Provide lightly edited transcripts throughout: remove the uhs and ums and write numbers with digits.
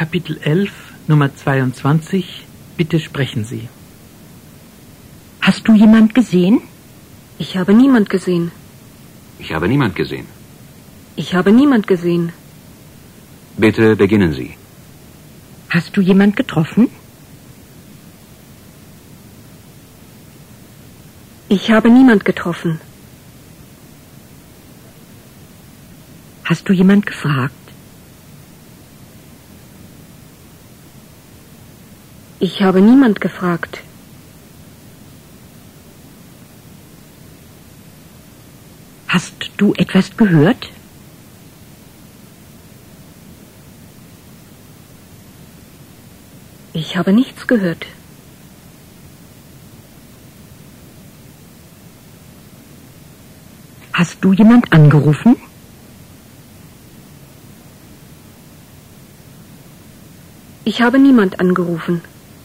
Kapitel 11, Nummer 22. Bitte sprechen Sie. Hast du jemand gesehen? Ich habe niemand gesehen. Ich habe niemand gesehen. Ich habe niemand gesehen. Bitte beginnen Sie. Hast du jemand getroffen? Ich habe niemand getroffen. Hast du jemand gefragt? Ich habe niemand gefragt. Hast du etwas gehört? Ich habe nichts gehört. Hast du jemand angerufen? Ich habe niemand angerufen.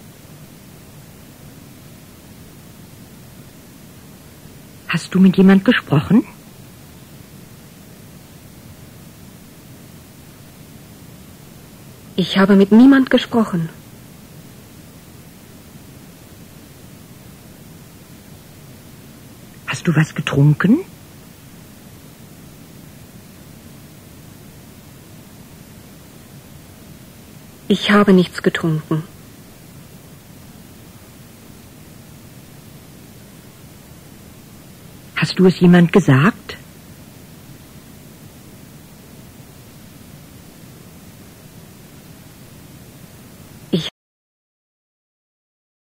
Hast du mit jemand gesprochen? Ich habe mit niemand gesprochen. Hast du was getrunken? Ich habe nichts getrunken. Hast du es jemand gesagt?